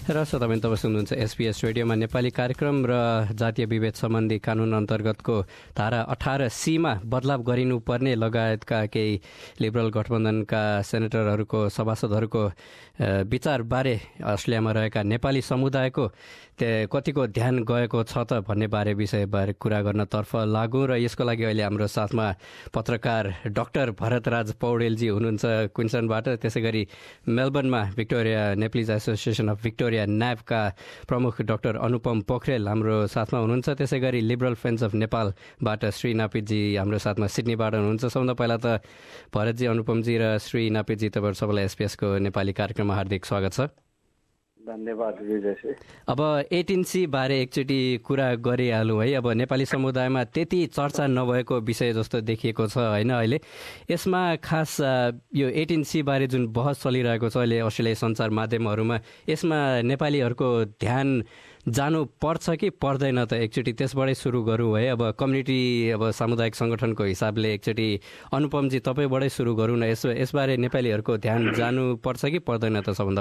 र तपाईँ सुन्नुहुन्छ SBS रेडियोमा नेपाली कार्यक्रम र जातीय विभेद सम्बन्धी कानुन अन्तर्गतको धारा 18C मा बदलाव गरिनुपर्ने लगायतका केही लिबरल गठबन्धनका सेनेटरहरूको सभासदहरूको विचारबारे अस्ट्रेलियामा रहेका नेपाली समुदायको कतिको ध्यान गएको छ त भन्ने विषयबारे कुरा गर्नतर्फ लागौँ र यसको लागि अहिले हाम्रो साथमा पत्रकार डाक्टर भरतराज पौडेलजी हुनुहुन्छ क्विन्सलैन्डबाट। त्यसै गरी मेलबर्नमा Victoria Nepalese association of Victoria न्यापका प्रमुख डाक्टर अनुपम पोखरेल हाम्रो साथमा हुनुहुन्छ। त्यसै गरी लिबरल फ्रेन्ड्स अफ नेपालबाट श्री नापितजी हाम्रो साथमा सिडनीबाट हुनुहुन्छ। सबभन्दा पहिला त भरतजी, अनुपमजी र श्री नापितजी, तपाईँहरू सबैलाई एसपीएसको नेपाली कार्यक्रममा हार्दिक स्वागत छ। धन्यवाद विजयजी। अब 18C बारे एकचोटि कुरा गरिहालौँ है। अब नेपाली समुदायमा त्यति चर्चा नभएको विषय जस्तो देखिएको छ होइन अहिले। यसमा खास यो 18C बारे जुन बहस चलिरहेको छ अहिले अस्ट्रेलियाली सञ्चार माध्यमहरूमा, यसमा नेपालीहरूको ध्यान जानु पर्छ कि पर्दैन त? एकचोटि त्यसबाटै सुरु गरौँ है। अब कम्युनिटी, अब सामुदायिक सङ्गठनको हिसाबले एकचोटि अनुपमजी तपाईँबाटै सुरु गरौँ न। यसबारे नेपालीहरूको ध्यान जानु पर्छ कि पर्दैन त? सबभन्दा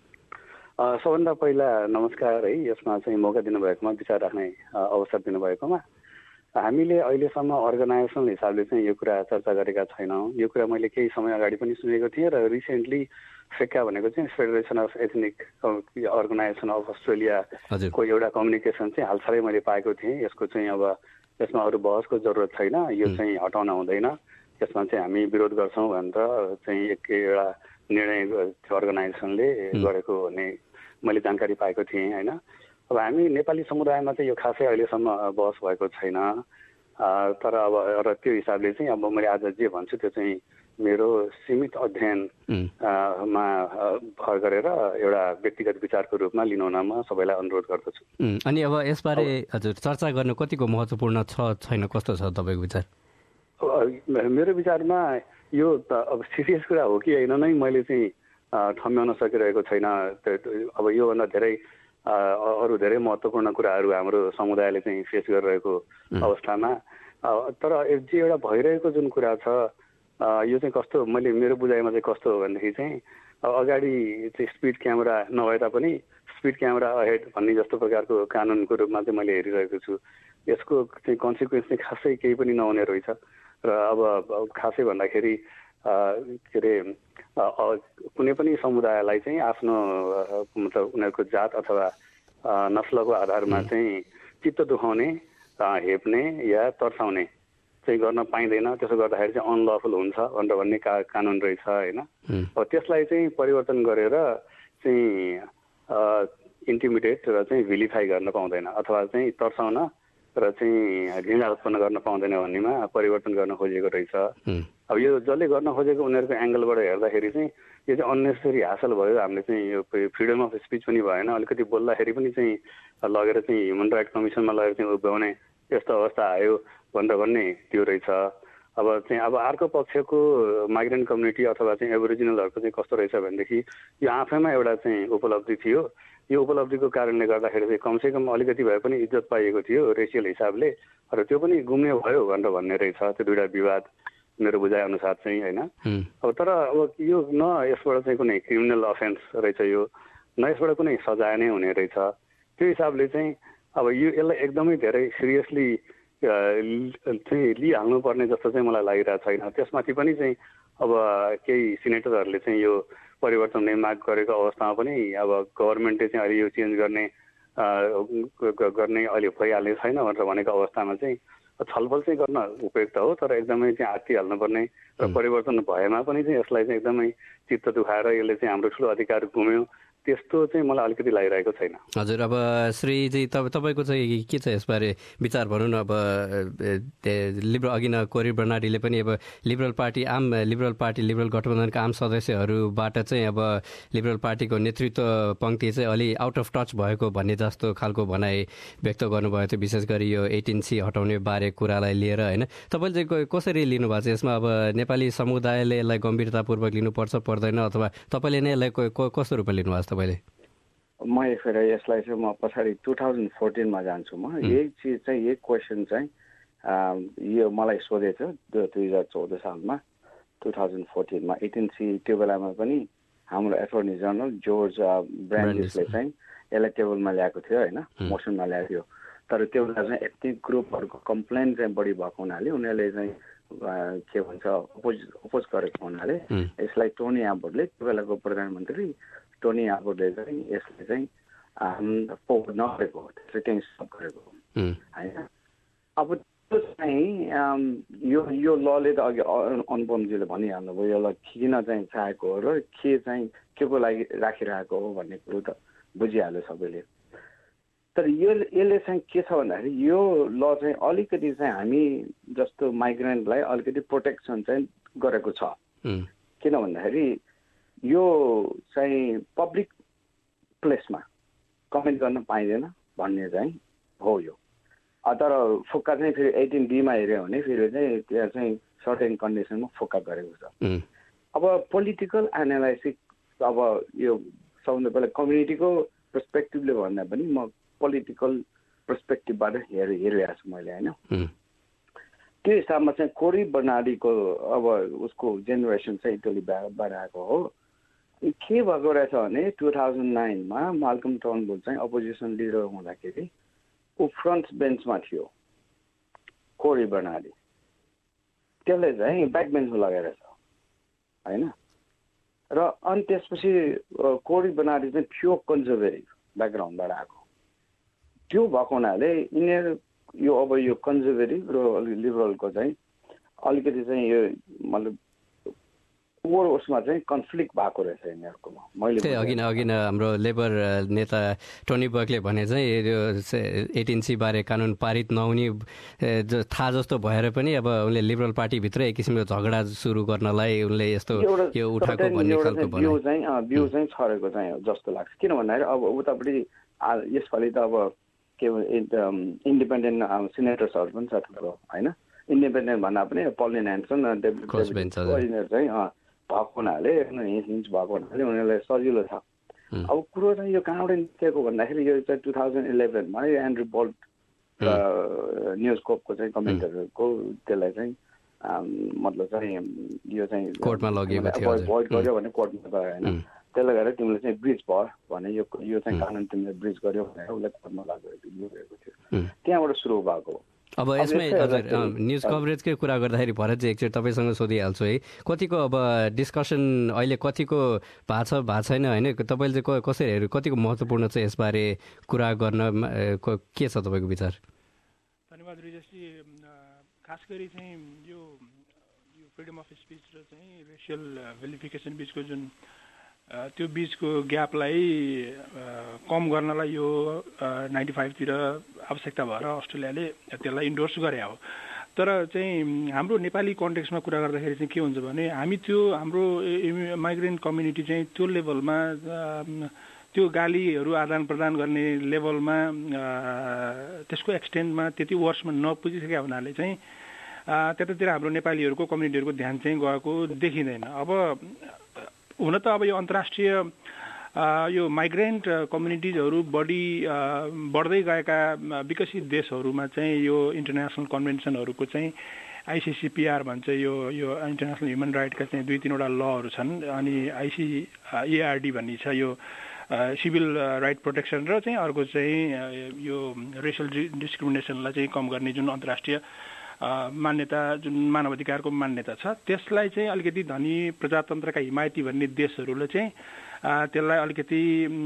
पहिला नमस्कार है। यसमा चाहिँ मौका दिनुभएकोमा, विचार राख्ने अवसर दिनुभएकोमा। हामीले अहिलेसम्म अर्गनाइजेसनल हिसाबले चाहिँ यो कुरा चर्चा गरेका छैनौँ। यो कुरा मैले केही समय अगाडि पनि सुनेको थिएँ र रिसेन्टली फेक्का भनेको चाहिँ federation of ethnic organisation of अस्ट्रेलियाको एउटा कम्युनिकेसन चाहिँ हालसालै मैले पाएको थिएँ। यसको चाहिँ अब यसमा अरू बहसको जरुरत छैन, यो चाहिँ हटाउन हुँदैन, यसमा चाहिँ हामी विरोध गर्छौँ भनेर चाहिँ एउटा निर्णय अर्गनाइजेसनले गरेको भन्ने मैले जानकारी पाएको थिएँ होइन। अब हामी नेपाली समुदायमा चाहिँ यो खासै अहिलेसम्म बहस भएको छैन। तर अब र त्यो हिसाबले चाहिँ अब मैले आज जे भन्छु त्यो चाहिँ मेरो सीमित अध्ययनमा भर गरेर एउटा व्यक्तिगत विचारको रूपमा लिनुहुन म सबैलाई अनुरोध गर्दछु। अनि अब यसबारे हजुर चर्चा गर्नु कतिको महत्त्वपूर्ण छैन, कस्तो छ तपाईँको विचार? मेरो विचारमा यो त अब सिरियस कुरा हो कि होइन नै मैले चाहिँ ठम्ब्याउन सकिरहेको छैन। अब योभन्दा धेरै अरू धेरै महत्त्वपूर्ण कुराहरू हाम्रो समुदायले चाहिँ फेस गरिरहेको अवस्थामा तर जे एउटा भइरहेको जुन कुरा छ यो चाहिँ कस्तो, मैले मेरो बुझाइमा चाहिँ कस्तो हो भनेदेखि चाहिँ अगाडि चाहिँ स्पिड क्यामेरा नभए तापनि स्पिड क्यामेरा अहेड भन्ने जस्तो प्रकारको कानुनको रूपमा चाहिँ मैले हेरिरहेको छु। यसको चाहिँ कन्सिक्वेन्स चाहिँ खासै केही पनि नहुने रहेछ र अब खासै भन्दाखेरि के अरे कुनै पनि समुदायलाई चाहिँ आफ्नो मतलब उनीहरूको जात अथवा नस्लको आधारमा चाहिँ चित्त दुखाउने, हेप्ने या तर्साउने चाहिँ गर्न पाइँदैन। त्यसो गर्दाखेरि चाहिँ अनलफुल हुन्छ भनेर भन्ने कानुन रहेछ होइन। अब त्यसलाई चाहिँ परिवर्तन गरेर चाहिँ इन्टिमिडेट र चाहिँ भिलिफाई गर्न पाउँदैन अथवा चाहिँ तर्साउन र चाहिँ घृणा उत्पन्न गर्न पाउँदैन भन्नेमा परिवर्तन गर्न खोजेको रहेछ। अब यो जसले गर्न खोजेको उनीहरूको एङ्गलबाट हेर्दाखेरि चाहिँ यो चाहिँ अन्नेसेसरी हासिल भयो। हामीले चाहिँ यो फ्रिडम अफ स्पिच पनि भएन, अलिकति बोल्दाखेरि पनि चाहिँ लगेर चाहिँ ह्युमन राइट कमिसनमा लगेर चाहिँ उभ्याउने यस्तो अवस्था आयो भनेर भन्ने त्यो रहेछ। अब अर्को पक्षको माइग्रेन्ट कम्युनिटी अथवा चाहिँ एबोरिजिनलहरूको चाहिँ कस्तो रहेछ भनेदेखि यो आफैमा एउटा चाहिँ उपलब्धि थियो। यो उपलब्धिको कारणले गर्दाखेरि चाहिँ कमसेकम अलिकति भए पनि इज्जत पाइएको थियो रेसियल हिसाबले, र त्यो पनि गुम्ने भयो भनेर भन्ने रहेछ। त्यो दुईवटा विवाद मेरो बुझाइ अनुसार चाहिँ होइन। अब तर अब यो न यसबाट चाहिँ कुनै क्रिमिनल अफेन्स रहेछ, यो न यसबाट कुनै सजाय नै हुने रहेछ। त्यो हिसाबले चाहिँ अब यो यसलाई एकदमै धेरै सिरियसली चाहिँ लिइहाल्नुपर्ने जस्तो चाहिँ मलाई लागिरहेको छैन। त्यसमाथि पनि चाहिँ अब केही सिनेटरहरूले चाहिँ यो परिवर्तन नै माग गरेको अवस्थामा पनि अब गभर्मेन्टले चाहिँ अहिले यो चेन्ज गर्ने अहिले भइहाल्ने छैन भनेर भनेको अवस्थामा चाहिँ छलफल चाहिँ गर्न उपयुक्त हो, तर एकदमै चाहिँ हात्तिहाल्नुपर्ने र परिवर्तन भएमा पनि चाहिँ यसलाई चाहिँ एकदमै चित्त दुखाएर यसले चाहिँ हाम्रो ठुलो अधिकार गुम्यो त्यस्तो चाहिँ मलाई अलिकति लागिरहेको छैन। हजुर, अब श्रीजी तपाईँको चाहिँ के छ यसबारे विचार भनौँ न? अब लिबरल अघि न कोरी बर्नाडीले पनि अब लिबरल लिबरल गठबन्धनका आम सदस्यहरूबाट चाहिँ अब लिबरल पार्टीको नेतृत्व पङ्क्ति चाहिँ अलि आउट अफ टच भएको भन्ने जस्तो खालको भनाइ व्यक्त गर्नुभएको थियो, विशेष गरी यो 18C हटाउने बारे कुरालाई लिएर होइन। तपाईँले चाहिँ कसरी लिनुभएको छ यसमा? अब नेपाली समुदायले यसलाई गम्भीरतापूर्वक लिनुपर्छ पर्दैन, अथवा तपाईँले नै यसलाई कस्तो रूपमा लिनुभएको छ तपाईँले? म फेरि यसलाई चाहिँ म पछाडि 2014मा जान्छु। म यही चिज चाहिँ यही क्वेसन चाहिँ यो मलाई सोधेको थियो 2014 सालमा 2014मा 18C। त्यो बेलामा पनि हाम्रो एटर्नी जनरल जर्ज ब्रान्डिसले चाहिँ यसलाई टेबलमा ल्याएको थियो होइन, मोसनमा ल्याएको थियो। तर त्यो बेला चाहिँ एथनिक ग्रुपहरूको कम्प्लेन चाहिँ बढी भएको हुनाले उनीहरूले चाहिँ के भन्छ अपोज गरेको हुनाले यसलाई टोनी एबोटले, त्यो बेलाको प्रधानमन्त्री टोनी एबोटले चाहिँ यसले चाहिँ फोर्ड नगरेको, त्यसले चाहिँ स्टप गरेको होइन। अब त्यो चाहिँ यो लले त अघि अनुपमजीले भनिहाल्नुभयो यसलाई किन चाहिँ चाहेको हो र के चाहिँ के को लागि राखिरहेको हो भन्ने कुरो त बुझिहाल्यो सबैले। तर यसले चाहिँ के छ भन्दाखेरि यो ल चाहिँ अलिकति चाहिँ हामी जस्तो माइग्रेन्टलाई अलिकति प्रोटेक्सन चाहिँ गरेको छ। किन भन्दाखेरि यो चाहिँ पब्लिक प्लेसमा कमेन्ट गर्न पाइँदैन भन्ने चाहिँ हो यो। तर फोक्का चाहिँ फेरि 18B मा हेऱ्यो भने फेरि चाहिँ त्यहाँ चाहिँ सर्टेन कन्डिसनमा फोक्का गरेको छ। अब पोलिटिकल एनालाइसिस, अब यो सबभन्दा पहिला कम्युनिटीको पर्सपेक्टिभले भन्दा पनि म पोलिटिकल पर्सपेक्टिभबाट हेरिरहेको छु मैले होइन। त्यो हिसाबमा चाहिँ कोरी बर्नाडीको अब उसको जेनेरेसन चाहिँ इटली बढाएको हो। के भएको रहेछ भने 2009 मा माल्कम टर्नबुल चाहिँ अपोजिसन लिडर हुँदाखेरि ऊ फ्रन्ट बेन्चमा थियो, कोरी बर्नाडी। त्यसले चाहिँ ब्याक बेन्चमा लगाइरहेछ होइन। र अनि त्यसपछि कोरी बर्नाडी चाहिँ प्योर कन्जर्भेटिभ ब्याकग्राउन्डबाट आएको। त्यो भएको हुनाले यिनीहरू यो अब यो कन्जर्भेटिभ र लिबरलको चाहिँ अलिकति चाहिँ यो मतलब ओभर उसमा चाहिँ कन्फ्लिक्ट भएको रहेछ यिनीहरूकोमा। मैले अघि नै हाम्रो लेबर नेता टोनी बर्गले भने चाहिँ यो 18C बारे कानुन पारित नहुने थाहा जस्तो भएर पनि अब उनले लिबरल पार्टीभित्र एक किसिमको झगडा सुरु गर्नलाई उनले यस्तो यो उठाएको भन्ने खालको भ्यू चाहिँ छरेको चाहिँ जस्तो लाग्छ। किन भन्दाखेरि अब उतापट्टि यसपालि त अब के इन्डिपेन्डेन्ट सिनेटर्सहरू पनि छ थुप्रो होइन। इन्डिपेन्डेन्ट भन्दा पनि पलिन ह्यान्सन यिनीहरू चाहिँ भएको हुनाले हिन्च भएको हुनाले उनीहरूलाई सजिलो छ। अब कुरो चाहिँ यो कहाँबाट निस्केको भन्दाखेरि यो चाहिँ 2011 मा एन्ड्रु बोल्ट न्युजकोपको चाहिँ कमेन्टरको त्यसलाई चाहिँ मतलब चाहिँ यो चाहिँ कोर्टमा लगेको थियो, भोइड गर्यो भने कोर्टमा गयो होइन। त्यसले गर्दा तिमीले चाहिँ ब्रिज भयो भने यो चाहिँ कानुन तिमीले ब्रिज गर्यो भनेर उसलाई कोर्टमा लगेको थियो। त्यहाँबाट सुरु भएको। अब यसमै हजुर न्युज कभरेजकै कुरा गर्दाखेरि भरतजी एकचोटि तपाईँसँग सोधिहाल्छु है, कतिको अब डिस्कसन अहिले कतिको भएको छैन होइन, तपाईँले चाहिँ कसरी हेर्नु, कतिको महत्त्वपूर्ण चाहिँ यसबारे कुरा गर्न के छ तपाईँको विचार? धन्यवाद रिजेशजी। खास गरी चाहिँ यो फ्रिडम अफ स्पिच र चाहिँ रेसियल भेरिफिकेसन बिचको जुन त्यो बिचको ग्यापलाई कम गर्नलाई यो 95 तिर आवश्यकता भएर अस्ट्रेलियाले त्यसलाई इन्डोर्स गरे हो। तर चाहिँ हाम्रो नेपाली कन्टेक्स्टमा कुरा गर्दाखेरि चाहिँ के हुन्छ भने हामी त्यो हाम्रो माइग्रेन्ट कम्युनिटी चाहिँ त्यो लेभलमा त्यो गालीहरू आदान प्रदान गर्ने लेभलमा त्यसको एक्सटेन्टमा त्यति वर्षमा नपुगिसकेका हुनाले चाहिँ त्यतातिर हाम्रो नेपालीहरूको कम्युनिटीहरूको ध्यान चाहिँ गएको देखिँदैन। अब हुन त अब यो अन्तर्राष्ट्रिय यो माइग्रेन्ट कम्युनिटिजहरू बढ्दै गएका विकसित देशहरूमा चाहिँ यो इन्टरनेसनल कन्भेन्सनहरूको चाहिँ आइसिसिपिआर भन्छ, यो इन्टरनेसनल ह्युमन राइटका चाहिँ 2-3वटा लहरू छन्। अनि आइसिएआरडी भन्ने छ, यो सिभिल राइट प्रोटेक्सन र चाहिँ अर्को चाहिँ यो रेसियल डिस्क्रिमिनेसनलाई चाहिँ कम गर्ने जुन अन्तर्राष्ट्रिय मान्यता, जुन मानवाधिकारको मान्यता छ, त्यसलाई चाहिँ अलिकति धनी प्रजातन्त्रका हिमायती भन्ने देशहरूले चाहिँ त्यसलाई अलिकति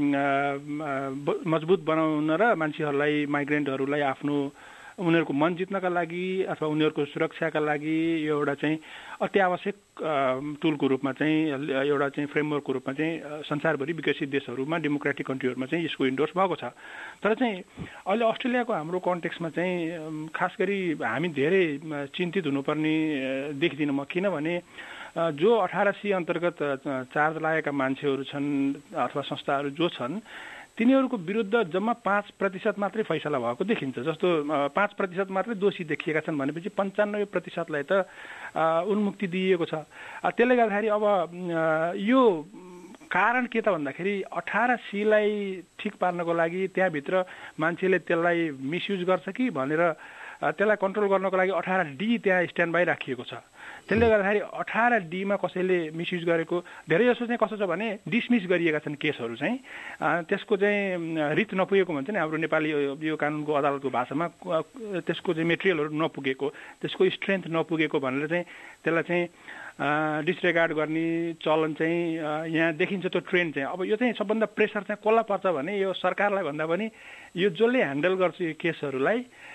मजबुत बनाउन र मान्छेहरूलाई माइग्रेन्टहरूलाई आफ्नो उनीहरूको मन जित्नका लागि अथवा उनीहरूको सुरक्षाका लागि यो एउटा चाहिँ अत्यावश्यक टुलको रूपमा चाहिँ एउटा चाहिँ फ्रेमवर्कको रूपमा चाहिँ संसारभरि विकसित देशहरूमा डेमोक्रेटिक कन्ट्रीहरूमा चाहिँ यसको इन्डोर्स भएको छ। तर चाहिँ अहिले अस्ट्रेलियाको हाम्रो कन्टेक्स्टमा चाहिँ खास गरी हामी धेरै चिन्तित हुनुपर्ने देखिदिनँ म। किनभने जो 18C अन्तर्गत चार्ज लागेका मान्छेहरू छन् अथवा संस्थाहरू जो छन् तिनीहरूको विरुद्ध जम्मा 5% मात्रै फैसला भएको देखिन्छ। जस्तो 5% मात्रै दोषी देखिएका छन् भनेपछि 95%लाई त उन्मुक्ति दिइएको छ। त्यसले गर्दाखेरि अब यो कारण के त भन्दाखेरि 18C लाई ठिक पार्नको लागि त्यहाँभित्र मान्छेले त्यसलाई मिसयुज गर्छ कि भनेर त्यसलाई कन्ट्रोल गर्नको लागि 18D त्यहाँ स्ट्यान्ड बाई राखिएको छ। त्यसले गर्दाखेरि 18D मा कसैले मिसयुज गरेको धेरैजसो चाहिँ कस्तो छ भने डिसमिस गरिएका छन् केसहरू चाहिँ, त्यसको चाहिँ रिच नपुगेको भन्छ नि हाम्रो नेपाली यो कानुनको अदालतको भाषामा, त्यसको चाहिँ मेटेरियलहरू नपुगेको, त्यसको स्ट्रेन्थ नपुगेको भनेर चाहिँ त्यसलाई चाहिँ डिसरेगार्ड गर्ने चलन चाहिँ यहाँ देखिन्छ। त्यो ट्रेन्ड चाहिँ अब यो चाहिँ सबभन्दा प्रेसर चाहिँ कसलाई पर्छ भने यो सरकारलाई भन्दा पनि यो जसले ह्यान्डल गर्छ यो केसहरूलाई,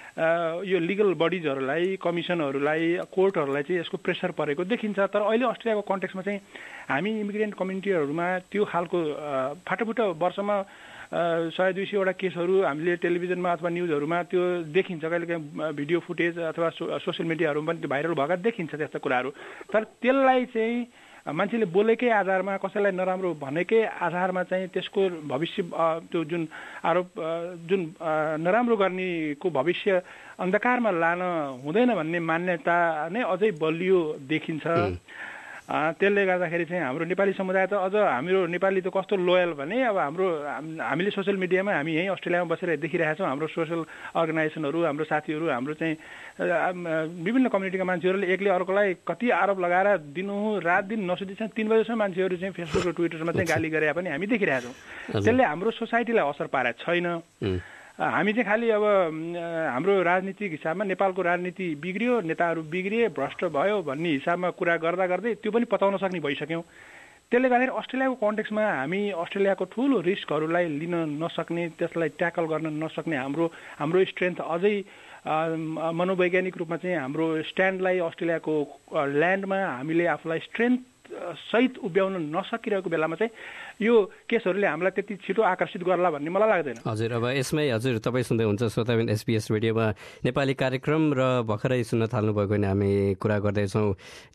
यो लिगल बडिजहरूलाई, कमिसनहरूलाई, कोर्टहरूलाई चाहिँ यसको प्रेसर परेको देखिन्छ। तर अहिले अस्ट्रेलियाको कन्टेक्समा चाहिँ हामी इमिग्रेन्ट कम्युनिटीहरूमा त्यो खालको फाटाफुटा वर्षमा 100-200वटा केसहरू हामीले टेलिभिजनमा अथवा न्युजहरूमा त्यो देखिन्छ, कहिलेकाहीँ भिडियो फुटेज अथवा सोसियल मिडियाहरूमा पनि त्यो भाइरल भएका देखिन्छ त्यस्ता कुराहरू। तर त्यसलाई चाहिँ मान्छेले बोलेकै आधारमा, कसैलाई नराम्रो भनेकै आधारमा चाहिँ त्यसको भविष्य त्यो जुन आरोप जुन नराम्रो गर्नेको भविष्य अन्धकारमा लान हुँदैन भन्ने मान्यता नै अझै बलियो देखिन्छ। त्यसले गर्दाखेरि चाहिँ हाम्रो नेपाली समुदाय त अझ हाम्रो नेपाली त कस्तो लोयल भने अब हामीले सोसियल मिडियामा हामी यहीँ अस्ट्रेलियामा बसेर देखिरहेका छौँ, हाम्रो सोसियल अर्गनाइजेसनहरू, हाम्रो साथीहरू, हाम्रो चाहिँ विभिन्न कम्युनिटीका मान्छेहरूले एकले अर्कोलाई कति आरोप लगाएर दिनहुँ रात दिन नसुतिसम्म 3 बजेसम्म मान्छेहरू चाहिँ फेसबुक र ट्विटरमा चाहिँ गाली गरे पनि हामी देखिरहेका छौँ। त्यसले हाम्रो सोसाइटीलाई असर पारेको छैन। हामी चाहिँ खालि अब हाम्रो राजनीतिक हिसाबमा नेपालको राजनीति बिग्रियो, नेताहरू बिग्रिए, भ्रष्ट भयो भन्ने हिसाबमा कुरा गर्दा गर्दै त्यो पनि पताउन सक्ने भइसक्यौँ। त्यसले गर्दाखेरि अस्ट्रेलियाको कन्टेक्समा हामी अस्ट्रेलियाको ठुलो रिस्कहरूलाई लिन नसक्ने, त्यसलाई ट्याकल गर्न नसक्ने हाम्रो स्ट्रेन्थ अझै मनोवैज्ञानिक रूपमा चाहिँ हाम्रो स्ट्यान्डलाई अस्ट्रेलियाको ल्यान्डमा हामीले आफूलाई स्ट्रेन्थ सहित उभ्याउन नसकिरहेको बेलामा चाहिँ यो केसहरूले हामीलाई त्यति छिटो आकर्षित गर्ला भन्ने मलाई लाग्दैन। हजुर, अब यसमै हजुर तपाईँ सुन्दै हुन्छ श्रोताबिन SBS रेडियोमा नेपाली कार्यक्रम र भर्खरै सुन्न थाल्नुभएको भने हामी कुरा गर्दैछौँ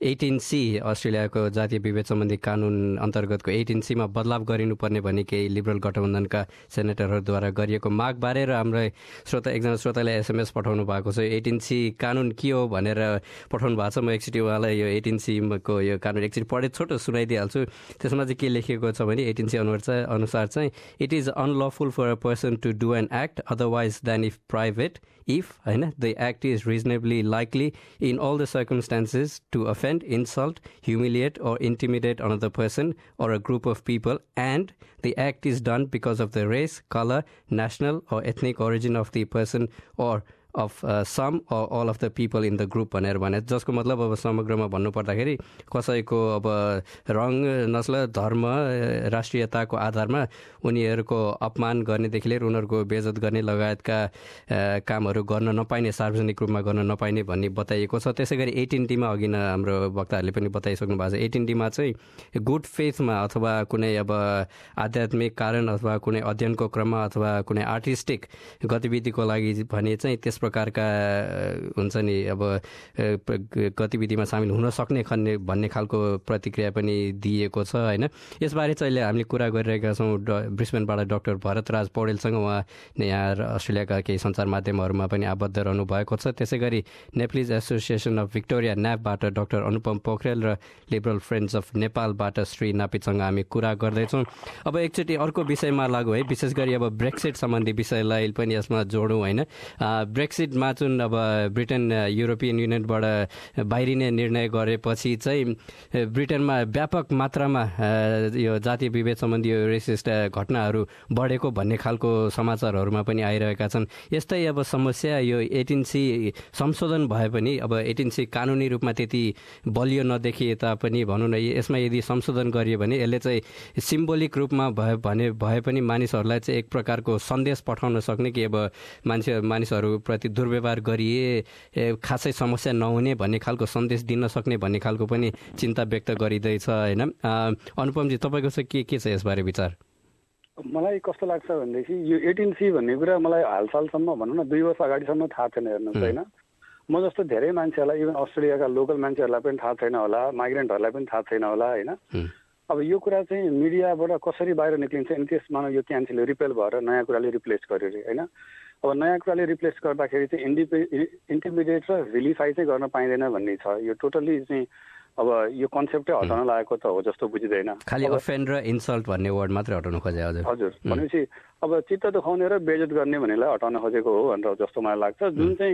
18C अस्ट्रेलियाको जातीय विभेद सम्बन्धी कानुन अन्तर्गतको 18C मा बदलाव गरिनुपर्ने भनी केही लिबरल गठबन्धनका सेनेटरहरूद्वारा गरिएको मागबारे। र हाम्रो एकजना श्रोताले SMS पठाउनु भएको छ, 18C कानुन के हो भनेर पठाउनु भएको छ। म एकचोटि उहाँलाई यो 18C को यो कानुन एकचोटि पढे छोटो सुनाइदिइहाल्छु। त्यसमा चाहिँ के लेखिएको छ भने 18C अनुसार चाहिँ it is unlawful for a person to do an act otherwise than if private if the act is reasonably likely in all the circumstances to offend, insult, humiliate or intimidate another person or a group of people, and the act is done because of the race, color, national or ethnic origin of the person or of some or all of the people in the group भनेर भने, जसको मतलब अब समग्रमा भन्नुपर्दाखेरि कसैको अब रङ, नस्ल, धर्म, राष्ट्रियताको आधारमा उनीहरूको अपमान गर्नेदेखि लिएर उनीहरूको बेइज्जत गर्ने लगायतका कामहरू गर्न नपाइने, सार्वजनिक रूपमा गर्न नपाइने भन्ने बताइएको छ। त्यसै गरी 18D मा अघि नै हाम्रो वक्ताहरूले पनि बताइसक्नु भएको छ, 18D मा चाहिँ गुड फेथमा अथवा कुनै अब आध्यात्मिक कारण अथवा कुनै अध्ययनको क्रममा अथवा कुनै आर्टिस्टिक गतिविधिको लागि भने चाहिँ त्यस प्रकारका हुन्छ नि अब गतिविधिमा सामेल हुन सक्ने भन्ने खालको प्रतिक्रिया पनि दिएको छ होइन। यसबारे चाहिँ अहिले हामीले कुरा गरिरहेका छौँ ब्रिस्बेनबाट डाक्टर भरतराज पौडेलसँग। उहाँ यहाँ अस्ट्रेलियाका केही सञ्चार माध्यमहरूमा पनि आबद्ध रहनु भएको छ। त्यसै गरी नेप्लिज एसोसिएसन अफ भिक्टोरिया न्यापबाट डाक्टर अनुपम पोखरेल र लिबरल फ्रेन्ड्स अफ नेपालबाट श्री नापितसँग हामी कुरा गर्दैछौँ। अब एकचोटि अर्को विषयमा लागु है, विशेष गरी अब ब्रेक्सिट सम्बन्धी विषयलाई पनि यसमा जोडौँ होइन। ब्रेक्सिटमा जुन अब ब्रिटेन युरोपियन युनियनबाट बाहिरिने निर्णय गरेपछि चाहिँ ब्रिटेनमा व्यापक मात्रामा यो जातीय विभेद सम्बन्धी यो रेसिस्ट घटनाहरू बढेको भन्ने खालको समाचारहरूमा पनि आइरहेका छन्। यस्तै अब समस्या यो 18C संशोधन भए पनि अब 18C कानुनी रूपमा त्यति बलियो नदेखिए तापनि भनौँ न यसमा यदि संशोधन गरियो भने यसले चाहिँ सिम्बोलिक रूपमा भए पनि मानिसहरूलाई चाहिँ एक प्रकारको सन्देश पठाउन सक्ने कि अब मानिसहरू प्रति दुर्व्यवहार गरिए खासै समस्या नहुने भन्ने खालको सन्देश दिन सक्ने भन्ने खालको पनि चिन्ता व्यक्त गरिँदैछ होइन। अनुपमजी तपाईँको चाहिँ के छ यसबारे विचार? मलाई कस्तो लाग्छ भनेदेखि यो 18C भन्ने कुरा मलाई हालसालसम्म भनौँ न 2 वर्ष अगाडिसम्म थाहा छैन हेर्नुहोस् होइन। म जस्तो धेरै मान्छेहरूलाई इभन अस्ट्रेलियाका लोकल मान्छेहरूलाई पनि थाहा छैन होला, माइग्रेन्टहरूलाई पनि थाहा छैन होला होइन। अब यो कुरा चाहिँ मिडियाबाट कसरी बाहिर निक्लिन्छ अनि त्यसमा यो क्यान्सल रिपेल भएर नयाँ कुराले रिप्लेस गर्यो अरे होइन। अब नयाँ कुराले रिप्लेस गर्दाखेरि चाहिँ इन्टिमिडिएट र भिलिफाई चाहिँ गर्न पाइँदैन भन्ने छ। यो टोटल्ली चाहिँ अब यो कन्सेप्टै हटाउन लागेको त हो जस्तो बुझिँदैन, खालि अफेन्ड र इन्सल्ट भन्ने वर्ड मात्रै हटाउन खोजे। हजुर भनेपछि अब चित्त दुखाउने र बेइज्जत गर्ने भन्नेलाई हटाउन खोजेको हो भनेर जस्तो मलाई लाग्छ। जुन चाहिँ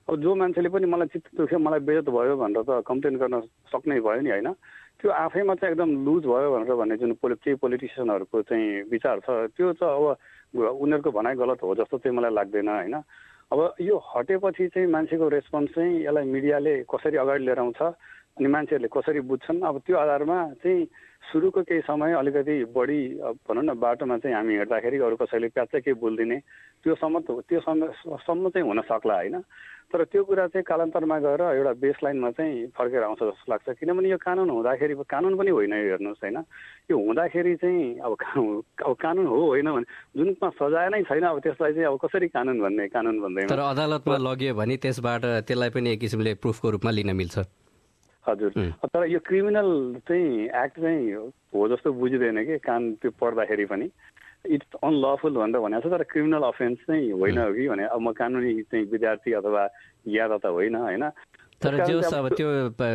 अब जो मान्छेले पनि मलाई चित्त दुख्यो मलाई बेइज्जत भयो भनेर त कम्प्लेन गर्न सक्नै भयो नि होइन। त्यो आफैमा चाहिँ एकदम लुज भयो भनेर भन्ने जुन केही पोलिटिसियनहरूको चाहिँ विचार छ त्यो चाहिँ अब उनीहरूको भनाइ गलत हो जस्तो चाहिँ मलाई लाग्दैन होइन। अब यो हटेपछि चाहिँ मान्छेको रेस्पोन्स चाहिँ यसलाई मिडियाले कसरी अगाडि लिएर आउँछ अनि मान्छेहरूले कसरी बुझ्छन्, अब त्यो आधारमा चाहिँ सुरुको केही समय अलिकति बढी भनौँ न बाटोमा चाहिँ हामी हिँड्दाखेरि अरू कसैले प्याच्चै केही बोलिदिने त्योसम्म चाहिँ हुन सक्ला होइन। तर त्यो कुरा चाहिँ कालान्तरमा गएर एउटा बेस लाइनमा चाहिँ फर्केर आउँछ जस्तो लाग्छ, किनभने यो कानुन हुँदाखेरि कानुन पनि होइन यो हेर्नुहोस् होइन। यो हुँदाखेरि चाहिँ अब कानुन हो होइन भने जुनमा सजाय नै छैन अब त्यसलाई चाहिँ अब कसरी कानुन भन्ने, कानुन भन्दैन। तर अदालतमा लग्यो भने त्यसबाट त्यसलाई पनि एक किसिमले प्रुफको रूपमा लिन मिल्छ। हजुर, तर यो क्रिमिनल चाहिँ एक्ट चाहिँ हो जस्तो बुझिँदैन कि त्यो पढ्दाखेरि पनि इट्स अनलफुल भनेर भनेको छ, तर क्रिमिनल अफेन्स चाहिँ होइन हो कि भने अब म कानुनी चाहिँ विद्यार्थी अथवा ज्ञाता त होइन होइन। तर जो अब त्यो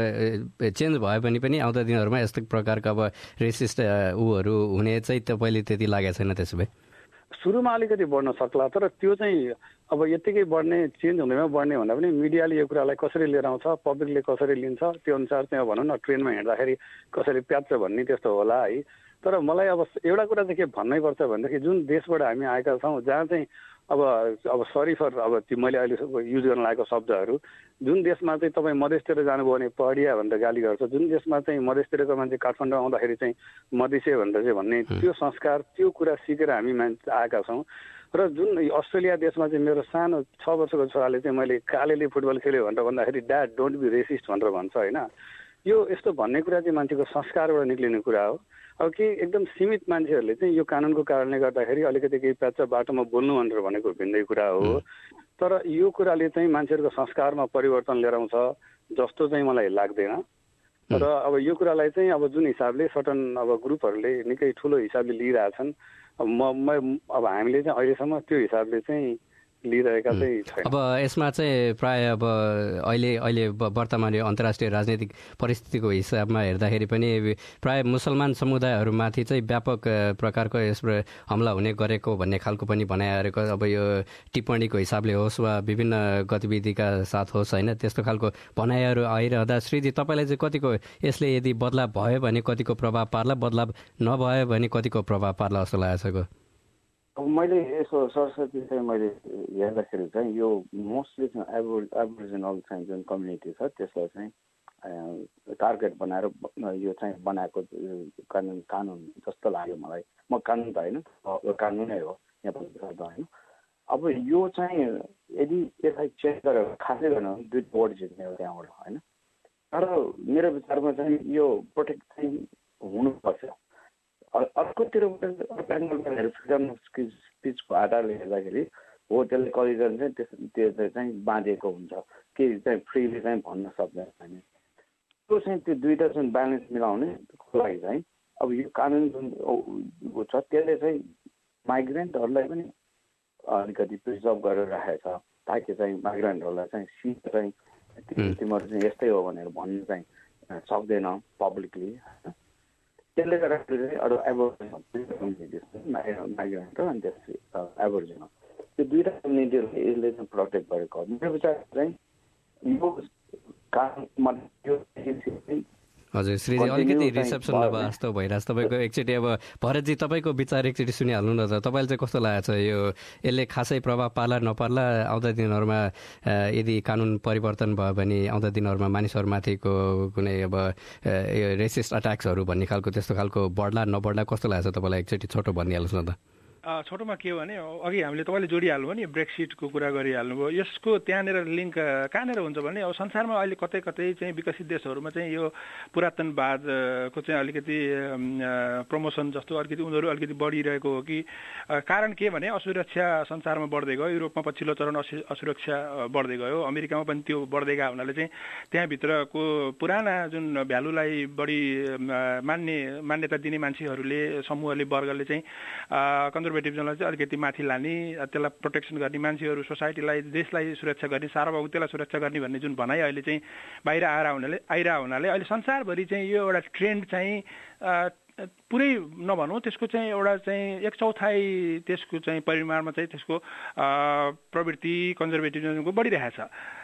चेन्ज भयो भने पनि आउँदो दिनहरूमा यस्तो प्रकारको अब रेसिस्ट ऊहरू हुने चाहिँ तपाईँले त्यति लागेको छैन? त्यसो भए सुरुमा अलिकति बढ्न सक्ला, तर त्यो चाहिँ अब यत्तिकै बढ्ने चेन्ज हुँदैमा बढ्ने भन्दा पनि मिडियाले यो कुरालाई कसरी लिएर आउँछ, पब्लिकले कसरी लिन्छ त्यो अनुसार चाहिँ अब भनौँ न ट्रेनमा हिँड्दाखेरि कसरी प्याच्छ भन्ने त्यस्तो होला है। तर मलाई अब एउटा कुरा चाहिँ के भन्नै पर्छ भनेदेखि जुन देशबाट हामी आएका छौँ जहाँ चाहिँ अब सरी फर अब त्यो मैले अहिले युज गर्न लागेको शब्दहरू, जुन देशमा चाहिँ तपाईँ मधेसतिर जानुभयो भने पहाडिया भनेर गाली गर्छ, जुन देशमा चाहिँ मधेसतिरको मान्छे काठमाडौँ आउँदाखेरि चाहिँ मधेसे भनेर चाहिँ भन्ने त्यो संस्कार त्यो कुरा सिकेर हामी मान्छे आएका छौँ। र जुन अस्ट्रेलिया देशमा चाहिँ मेरो सानो 6 वर्षको छोराले चाहिँ मैले कालेले फुटबल खेल्यो भनेर भन्दाखेरि ड्याड डोन्ट बी रेसिस्ट भनेर भन्छ होइन। यो यस्तो भन्ने कुरा चाहिँ मान्छेको संस्कारबाट निक्लिने कुरा हो। अब के एकदम सीमित मान्छेहरूले चाहिँ यो कानुनको कारणले गर्दाखेरि अलिकति केही प्याच्च बाटोमा बोल्नु भनेर भनेको भिन्दै कुरा हो। तर यो कुराले चाहिँ मान्छेहरूको संस्कारमा परिवर्तन लिएर आउँछ जस्तो चाहिँ मलाई लाग्दैन। र अब यो कुरालाई चाहिँ अब जुन हिसाबले सर्टन अब ग्रुपहरूले निकै ठुलो हिसाबले लिइरहेछन्, अब हामीले चाहिँ अहिलेसम्म त्यो हिसाबले चाहिँ लिइरहेका चाहिँ छैन। अब यसमा चाहिँ प्राय अब अहिले वर्तमान यो अन्तर्राष्ट्रिय राजनीतिक परिस्थितिको हिसाबमा हेर्दाखेरि पनि प्राय मुसलमान समुदायहरूमाथि चाहिँ व्यापक प्रकारको यस हमला हुने गरेको भन्ने खालको पनि भनाइरहेको अब यो टिप्पणीको हिसाबले होस् वा विभिन्न गतिविधिका साथ होस् होइन, त्यस्तो खालको भनाइहरू आइरहँदा श्रीजी तपाईँलाई चाहिँ कतिको यसले यदि बदलाव भयो भने कतिको प्रभाव पार्ला, बदलाव नभयो भने कतिको प्रभाव पार्ला जस्तो लागेको? अब मैले यसो सरस्वती चाहिँ मैले हेर्दाखेरि चाहिँ यो मोस्टली चाहिँ एबोरिजिनल चाहिँ जुन कम्युनिटी छ त्यसलाई चाहिँ टार्गेट बनाएर यो चाहिँ बनाएको कानुन जस्तो लाग्यो मलाई। म कानुन त होइन, कानुनै हो नेपाली शब्द होइन। अब यो चाहिँ यदि यसलाई चेन्ज गरेर खासै गर्न दुई भोट जित्ने हो त्यहाँबाट होइन। तर मेरो विचारमा चाहिँ यो प्रोटेक्ट चाहिँ हुनुपर्छ। अर्कोतिरबाट एङ्गलबाट फ्रिडम अफ स्पिचको आधारले हेर्दाखेरि हो त्यसले कतिजना चाहिँ त्यो चाहिँ बाँधेको हुन्छ कि चाहिँ फ्रीली चाहिँ भन्न सक्दैन होइन। त्यो चाहिँ त्यो दुईवटा चाहिँ ब्यालेन्स मिलाउनेको लागि चाहिँ अब यो कानुन जुन छ त्यसले चाहिँ माइग्रेन्टहरूलाई पनि अलिकति प्रिजर्भ गरेर राखेको छ ताकि चाहिँ माइग्रेन्टहरूलाई चाहिँ सिट चाहिँ तिमीहरू चाहिँ यस्तै हो भनेर भन्नु चाहिँ सक्दैन पब्लिकली। त्यसले गर्दाखेरि चाहिँ अरू एबोरिजिनल माइग्रेन्ट र अनि त्यसपछि एबोरिजिनल त्यो दुईवटा कम्युनिटीहरूले यसले चाहिँ प्रोटेक्ट गरेको हो। मेरो विचार चाहिँ यो हजुर श्रीजी अलिकति रिसेप्सन नभए जस्तो भइरहेछ तपाईँको। एकचोटि अब भरतजी तपाईँको विचार एकचोटि सुनिहाल्नु न त, तपाईँले चाहिँ कस्तो लागेको छ यो यसले खासै प्रभाव पार्ला नपर्ला आउँदा दिनहरूमा यदि कानुन परिवर्तन भयो भने आउँदा दिनहरूमा मानिसहरूमाथिको कुनै अब यो रेसिस्ट अट्याक्सहरू भन्ने खालको त्यस्तो खालको बढ्ला नबढ्ला कस्तो लागेको छ तपाईँलाई? एकचोटि छोटो भनिहाल्नुहोस् न त। छोटोमा के हो भने अघि हामीले तपाईँले जोडिहाल्नुभयो नि ब्रेक्सिटको कुरा गरिहाल्नुभयो। यसको त्यहाँनिर लिङ्क कहाँनिर हुन्छ भने अब संसारमा अहिले कतै कतै चाहिँ विकसित देशहरूमा चाहिँ यो पुरातनवादको चाहिँ अलिकति प्रमोसन जस्तो अलिकति उनीहरू अलिकति बढिरहेको हो कि कारण के भने असुरक्षा संसारमा बढ्दै गयो। युरोपमा पछिल्लो चरण असुरक्षा बढ्दै गयो, अमेरिकामा पनि त्यो बढ्दै गयो हुनाले चाहिँ त्यहाँभित्रको पुराना जुन भ्यालुलाई बढी मान्यता दिने मान्छेहरूले समूहले वर्गले चाहिँ कन्जर्भेटिभजमलाई चाहिँ अलिकति माथि लाने, त्यसलाई प्रोटेक्सन गर्ने, मान्छेहरू सोसाइटीलाई देशलाई सुरक्षा गर्ने, सार्वभौमत्वलाई सुरक्षा गर्ने भन्ने जुन भनाइ अहिले चाहिँ बाहिर आइरह हुनाले अहिले संसारभरि चाहिँ यो एउटा ट्रेन्ड चाहिँ पुरै नभनौँ त्यसको चाहिँ एउटा चाहिँ 1/4 त्यसको चाहिँ परिमाणमा चाहिँ त्यसको प्रवृत्ति कन्जर्भेटिभिजमको बढिरहेको छ।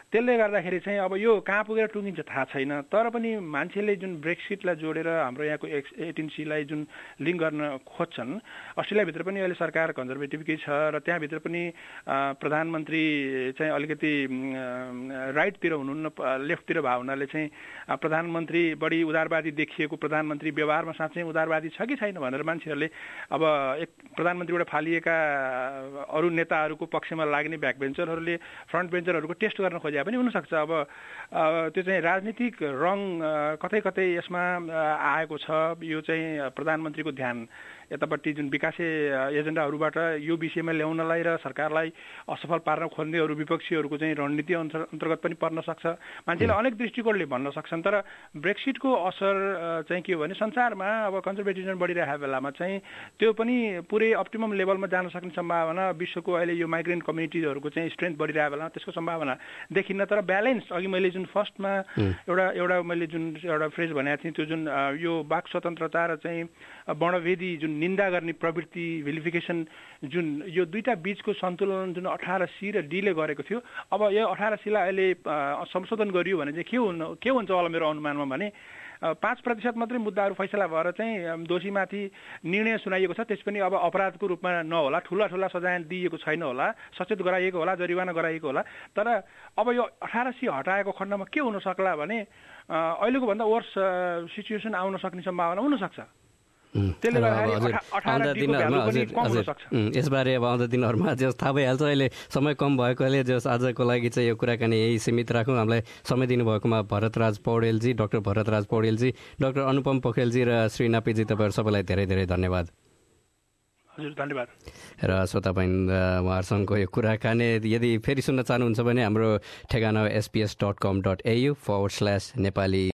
त्यसले गर्दाखेरि चाहिँ अब यो कहाँ पुगेर टुङ्गिन्छ थाहा छैन। तर पनि मान्छेले जुन ब्रेक्सिटलाई जोडेर हाम्रो यहाँको 18C जुन लिङ्क गर्न खोज्छन्, अस्ट्रेलियाभित्र पनि अहिले सरकार कन्जर्भेटिभकै छ र त्यहाँभित्र पनि प्रधानमन्त्री चाहिँ अलिकति राइटतिर हुनुहुन्न, लेफ्टतिर भए हुनाले चाहिँ प्रधानमन्त्री बढी उदारवादी देखिएको प्रधानमन्त्री व्यवहारमा साँच्चै उदारवादी छ कि छैन भनेर मान्छेहरूले अब एक प्रधानमन्त्रीबाट फालिएका अरू नेताहरूको पक्षमा लाग्ने ब्याक बेन्चरहरूले फ्रन्ट बेन्चरहरूको टेस्ट गर्न खोजे पनि हुनसक्छ। अब त्यो चाहिँ राजनीतिक रङ कतै कतै यसमा आएको छ। यो चाहिँ प्रधानमन्त्रीको ध्यान यतापट्टि जुन विकासे एजेन्डाहरूबाट यो विषयमा ल्याउनलाई र सरकारलाई असफल पार्न खोज्ने अरू विपक्षीहरूको चाहिँ रणनीति अन्तर्गत पनि पर्न सक्छ। मान्छेले अनेक दृष्टिकोणले भन्न सक्छन्। तर ब्रेक्सिटको असर चाहिँ के हो भने संसारमा अब कन्जर्भेटिजम बढिरहेको बेलामा चाहिँ त्यो पनि पुरै अप्टिमम लेभलमा जान सक्ने सम्भावना, विश्वको अहिले यो माइग्रेन्ट कम्युनिटिजहरूको चाहिँ स्ट्रेन्थ बढिरहेको बेलामा त्यसको सम्भावना देखिन्न। तर ब्यालेन्स अघि मैले जुन फर्स्टमा एउटा मैले जुन एउटा फ्रेज भनेको थिएँ, त्यो जुन यो वाक स्वतन्त्रता र चाहिँ वर्णभेदी जुन निन्दा गर्ने प्रवृत्ति, भेलिफिकेसन, जुन यो दुईटा बीचको सन्तुलन जुन 18C र D ले गरेको थियो, अब यो 18C लाई अहिले संशोधन गरियो भने चाहिँ के हुन्छ होला मेरो अनुमानमा भने 5% मात्रै मुद्दाहरू फैसला भएर चाहिँ दोषीमाथि निर्णय सुनाइएको छ। त्यस पनि अब अपराधको रूपमा नहोला, ठुला ठुला सजाय दिइएको छैन होला, सचेत गराइएको होला, जरिवाना गराइएको होला। तर अब यो 18C हटाएको खण्डमा के हुन सक्ला भने अहिलेको भन्दा वर्स सिचुएसन आउन सक्ने सम्भावना हुनसक्छ। यसबारे अब आउँदो दिनहरूमा जस थाहा भइहाल्छ। अहिले समय कम भएकोले जस आजको लागि चाहिँ यो कुराकानी यही सीमित राखौँ। हामीलाई समय दिनुभएकोमा भरतराज पौडेलजी, डाक्टर भरतराज पौडेलजी, डाक्टर अनुपम पोखरेलजी र श्री नापीजी, तपाईँहरू सबैलाई धेरै धेरै धन्यवाद। हजुर धन्यवाद। र श्रोता बहिनी, उहाँहरूसँगको यो कुराकानी यदि फेरि सुन्न चाहनुहुन्छ भने हाम्रो ठेगाना sbs.com.au/नेपाली